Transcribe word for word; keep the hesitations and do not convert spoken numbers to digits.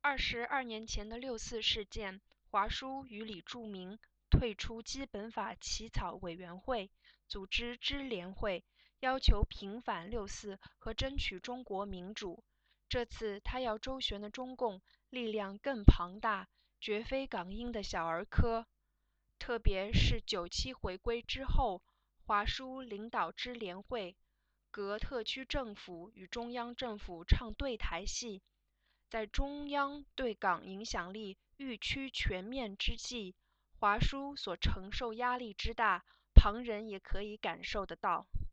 二十二年前的六四事件，华书与李柱铭退出基本法起草委员会，组织支联会，要求平反六四和争取中国民主。这次他要周旋的中共力量更庞大，绝非港英的小儿科。特别是九七回归之后，华书领导支联会，革特区政府与中央政府唱对台戏。在中央对港影响力愈趋全面之际，华书所承受压力之大，旁人也可以感受得到。